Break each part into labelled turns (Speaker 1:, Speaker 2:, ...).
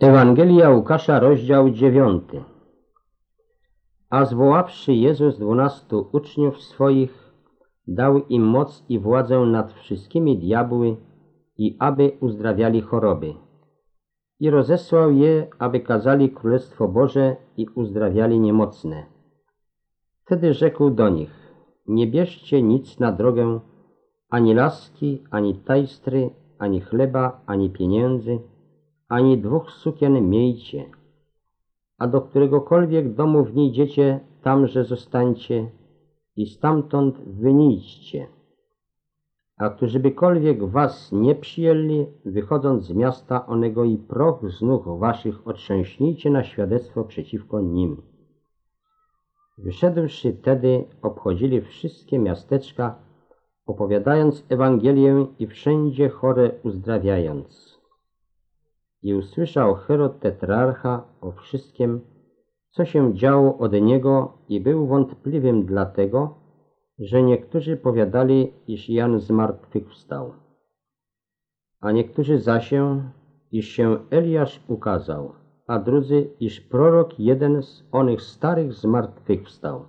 Speaker 1: Ewangelia Łukasza, rozdział 9. A zwoławszy Jezus 12 uczniów swoich, dał im moc i władzę nad wszystkimi diabły i aby uzdrawiali choroby. I rozesłał je, aby kazali Królestwo Boże i uzdrawiali niemocne. Wtedy rzekł do nich: nie bierzcie nic na drogę, ani laski, ani tajstry, ani chleba, ani pieniędzy, ani 2 sukien miejcie, a do któregokolwiek domu wniedziecie, tamże zostańcie i stamtąd wynijdźcie. A którzybykolwiek was nie przyjęli, wychodząc z miasta onego i proch z nóg waszych otrzęśnijcie na świadectwo przeciwko nim. Wyszedłszy tedy, obchodzili wszystkie miasteczka, opowiadając Ewangelię i wszędzie chore uzdrawiając. I usłyszał Herod tetrarcha o wszystkim, co się działo od niego, i był wątpliwym dlatego, że niektórzy powiadali, iż Jan z martwych wstał, a niektórzy zasię, iż się Eliasz ukazał, a drudzy, iż prorok jeden z onych starych z martwych wstał.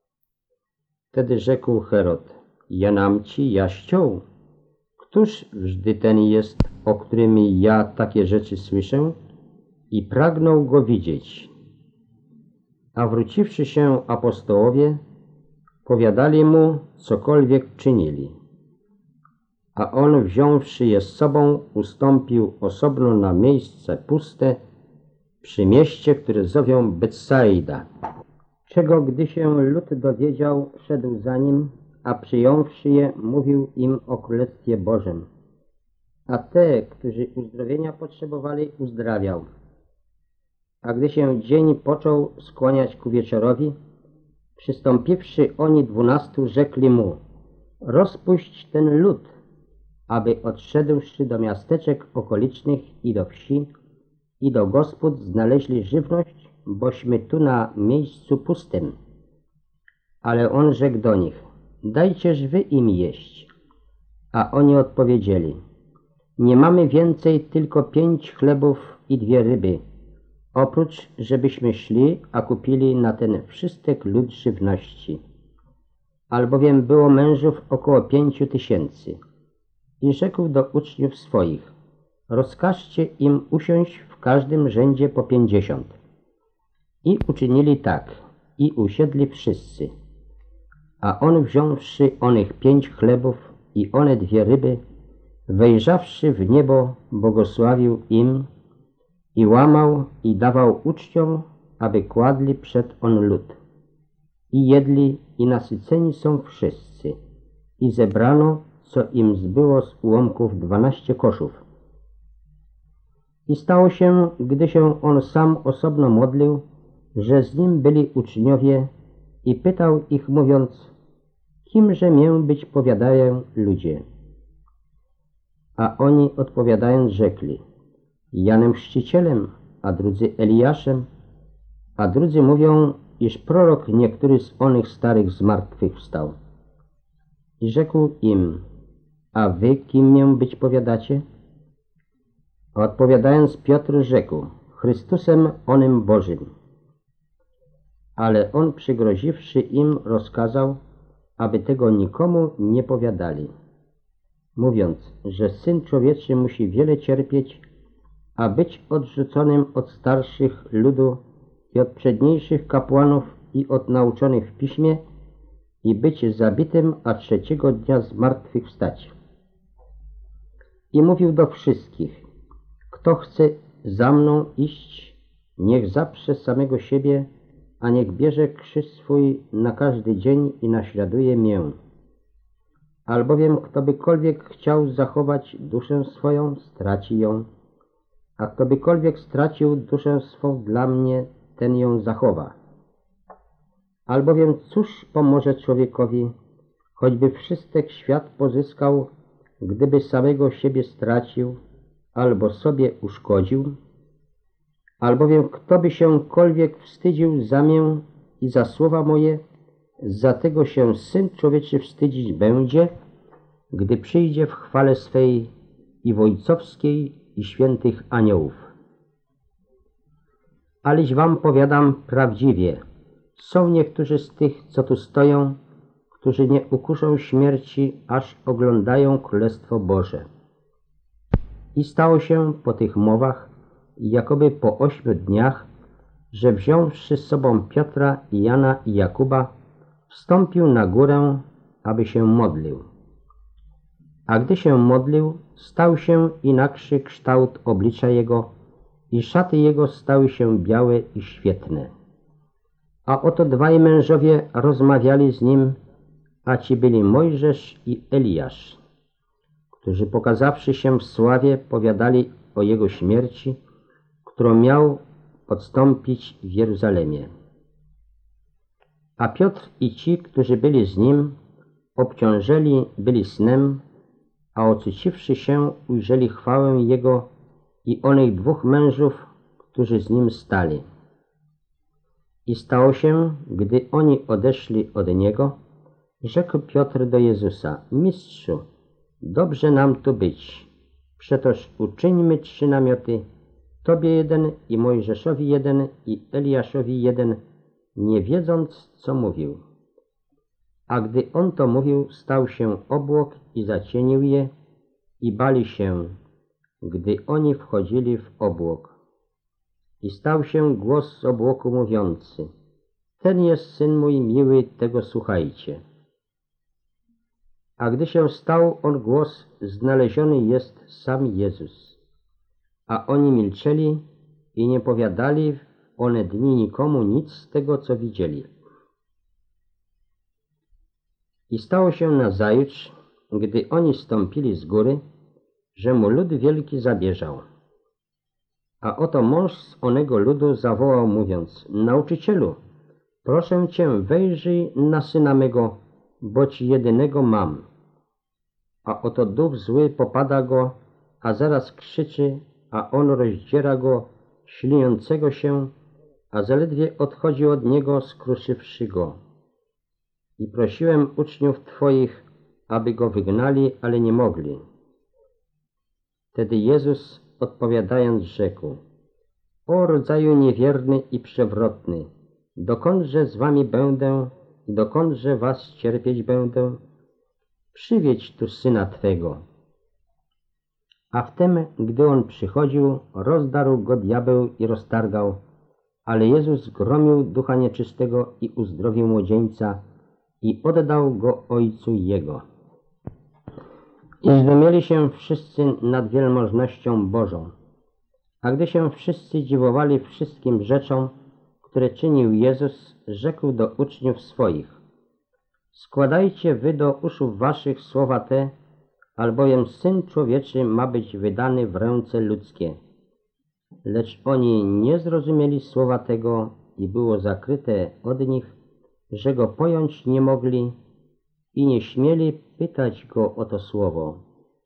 Speaker 1: Wtedy rzekł Herod: ja nam ci jaścią, któż wżdy ten jest, o którym ja takie rzeczy słyszę? I pragnął go widzieć. A wróciwszy się apostołowie, powiadali mu, cokolwiek czynili. A on, wziąwszy je z sobą, ustąpił osobno na miejsce puste przy mieście, które zowią Betsaida. Czego gdy się lud dowiedział, szedł za nim, a przyjąwszy je, mówił im o Królestwie Bożym. A te, którzy uzdrowienia potrzebowali, uzdrawiał. A gdy się dzień począł skłaniać ku wieczorowi, przystąpiwszy oni 12, rzekli mu: rozpuść ten lud, aby odszedłszy do miasteczek okolicznych i do wsi i do gospod znaleźli żywność, bośmy tu na miejscu pustym. Ale on rzekł do nich: dajcież wy im jeść. A oni odpowiedzieli: nie mamy więcej, tylko 5 chlebów i 2 ryby, oprócz żebyśmy szli, a kupili na ten wszystek lud żywności. Albowiem było mężów około 5000. I rzekł do uczniów swoich: rozkażcie im usiąść w każdym rzędzie po 50. I uczynili tak, i usiedli wszyscy. A on, wziąwszy onych 5 chlebów i one 2 ryby, wejrzawszy w niebo, błogosławił im i łamał i dawał uczniom, aby kładli przed on lud. I jedli, i nasyceni są wszyscy. I zebrano, co im zbyło z ułomków, 12 koszów. I stało się, gdy się on sam osobno modlił, że z nim byli uczniowie, i pytał ich, mówiąc: kimże mię być powiadają ludzie? A oni odpowiadając rzekli: Janem Chrzcicielem, a drudzy Eliaszem, a drudzy mówią, iż prorok niektóry z onych starych z martwych wstał. I rzekł im: a wy kim mię być powiadacie? A odpowiadając Piotr rzekł: Chrystusem onym Bożym. Ale on, przygroziwszy im, rozkazał, aby tego nikomu nie powiadali, mówiąc, że Syn Człowieczy musi wiele cierpieć, a być odrzuconym od starszych ludu i od przedniejszych kapłanów i od nauczonych w piśmie, i być zabitym, a 3 dnia z martwych wstać. I mówił do wszystkich: kto chce za mną iść, niech zaprze samego siebie, a niech bierze krzyż swój na każdy dzień i naśladuje mię. Albowiem ktobykolwiek chciał zachować duszę swoją, straci ją, a ktobykolwiek stracił duszę swą dla mnie, ten ją zachowa. Albowiem cóż pomoże człowiekowi, choćby wszystek świat pozyskał, gdyby samego siebie stracił albo sobie uszkodził? Albowiem kto by się-kolwiek wstydził za mię i za słowa moje, za tego się Syn Człowieczy wstydzić będzie, gdy przyjdzie w chwale swej i w Ojcowskiej i świętych aniołów. Aleś wam powiadam prawdziwie, są niektórzy z tych, co tu stoją, którzy nie ukuszą śmierci, aż oglądają Królestwo Boże. I stało się po tych mowach, jakoby po 8 dniach, że wziąwszy z sobą Piotra i Jana i Jakuba, wstąpił na górę, aby się modlił. A gdy się modlił, stał się inakszy kształt oblicza jego i szaty jego stały się białe i świetne. A oto 2 mężowie rozmawiali z nim, a ci byli Mojżesz i Eliasz, którzy pokazawszy się w sławie, powiadali o jego śmierci, którą miał odstąpić w Jeruzalemie. A Piotr i ci, którzy byli z nim, obciążeli byli snem, a ocuciwszy się, ujrzeli chwałę jego i onych 2 mężów, którzy z nim stali. I stało się, gdy oni odeszli od niego, rzekł Piotr do Jezusa: Mistrzu, dobrze nam tu być. Przetoż uczyńmy 3 namioty, Tobie 1 i Mojżeszowi 1 i Eliaszowi 1, nie wiedząc, co mówił. A gdy on to mówił, stał się obłok i zacienił je i bali się, gdy oni wchodzili w obłok. I stał się głos z obłoku mówiący: Ten jest Syn mój miły, tego słuchajcie. A gdy się stał on głos, znaleziony jest sam Jezus. A oni milczeli i nie powiadali w one dni nikomu nic z tego, co widzieli. I stało się nazajutrz, gdy oni stąpili z góry, że mu lud wielki zabieżał. A oto mąż z onego ludu zawołał, mówiąc: Nauczycielu, proszę Cię, wejrzyj na syna mego, bo Ci jedynego mam. A oto duch zły popada go, a zaraz krzyczy, a on rozdziera go, śliniącego się, a zaledwie odchodzi od niego, skruszywszy go. I prosiłem uczniów Twoich, aby go wygnali, ale nie mogli. Wtedy Jezus, odpowiadając, rzekł: O rodzaju niewierny i przewrotny, dokądże z wami będę i dokądże was cierpieć będę? Przywiedź tu syna Twego. A wtem, gdy on przychodził, rozdarł go diabeł i roztargał, ale Jezus zgromił ducha nieczystego i uzdrowił młodzieńca i oddał go ojcu jego. I zdumieli się wszyscy nad wielmożnością Bożą. A gdy się wszyscy dziwowali wszystkim rzeczom, które czynił Jezus, rzekł do uczniów swoich: Składajcie wy do uszu waszych słowa te, albowiem Syn Człowieczy ma być wydany w ręce ludzkie. Lecz oni nie zrozumieli słowa tego i było zakryte od nich, że go pojąć nie mogli i nie śmieli pytać go o to słowo.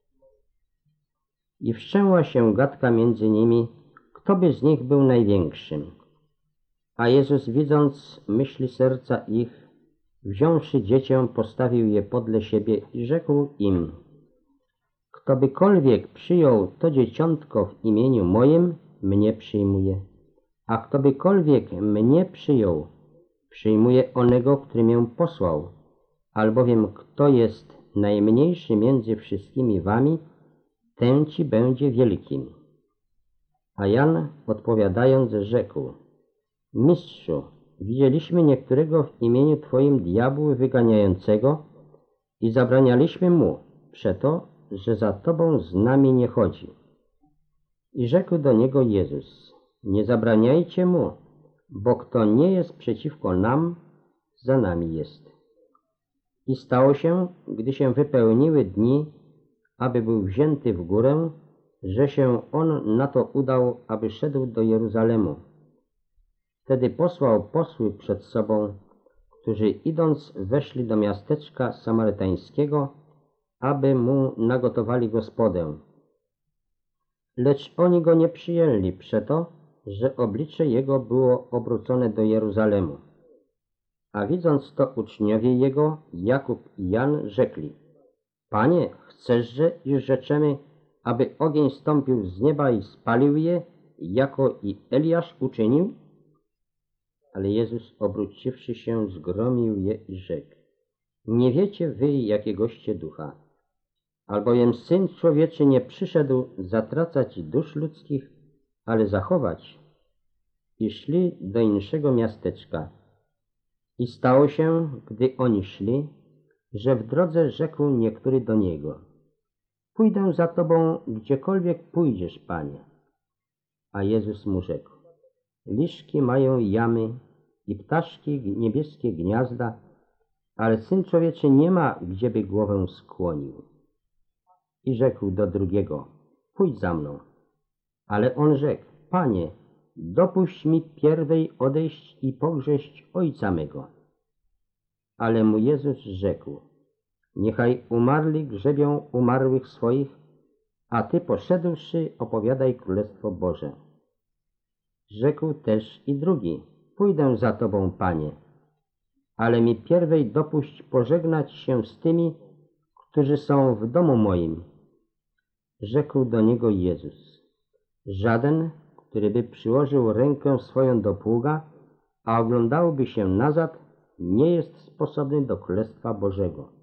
Speaker 1: I wszczęła się gadka między nimi, kto by z nich był największym. A Jezus, widząc myśli serca ich, wziąwszy dziecię, postawił je podle siebie i rzekł im: Ktobykolwiek przyjął to dzieciątko w imieniu moim, mnie przyjmuje, a ktobykolwiek mnie przyjął, przyjmuje onego, który mię posłał, albowiem kto jest najmniejszy między wszystkimi wami, ten ci będzie wielkim. A Jan, odpowiadając, rzekł: Mistrzu, widzieliśmy niektórego w imieniu Twoim diabły wyganiającego i zabranialiśmy mu, przeto, że za Tobą z nami nie chodzi. I rzekł do niego Jezus: Nie zabraniajcie mu, bo kto nie jest przeciwko nam, za nami jest. I stało się, gdy się wypełniły dni, aby był wzięty w górę, że się on na to udał, aby szedł do Jeruzalemu. Wtedy posłał posły przed sobą, którzy idąc weszli do miasteczka samarytańskiego, aby mu nagotowali gospodę. Lecz oni go nie przyjęli przeto, że oblicze jego było obrócone do Jeruzalemu. A widząc to uczniowie jego, Jakub i Jan, rzekli: Panie, chceszże, iż rzeczemy, aby ogień stąpił z nieba i spalił je, jako i Eliasz uczynił? Ale Jezus, obróciwszy się, zgromił je i rzekł: Nie wiecie wy, jakiegoście ducha, albowiem Syn Człowieczy nie przyszedł zatracać dusz ludzkich, ale zachować. I szli do innego miasteczka. I stało się, gdy oni szli, że w drodze rzekł niektóry do Niego: Pójdę za Tobą, gdziekolwiek pójdziesz, Panie. A Jezus mu rzekł: Liszki mają jamy i ptaszki niebieskie gniazda, ale Syn Człowieczy nie ma, gdzieby głowę skłonił. I rzekł do drugiego: Pójdź za mną. Ale on rzekł: Panie, dopuść mi pierwej odejść i pogrześć Ojca mego. Ale mu Jezus rzekł: Niechaj umarli grzebią umarłych swoich, a Ty poszedłszy opowiadaj Królestwo Boże. Rzekł też i drugi: Pójdę za Tobą, Panie, ale mi pierwej dopuść pożegnać się z tymi, którzy są w domu moim. Rzekł do niego Jezus: Żaden, który by przyłożył rękę swoją do pługa, a oglądałby się nazad, nie jest sposobny do Królestwa Bożego.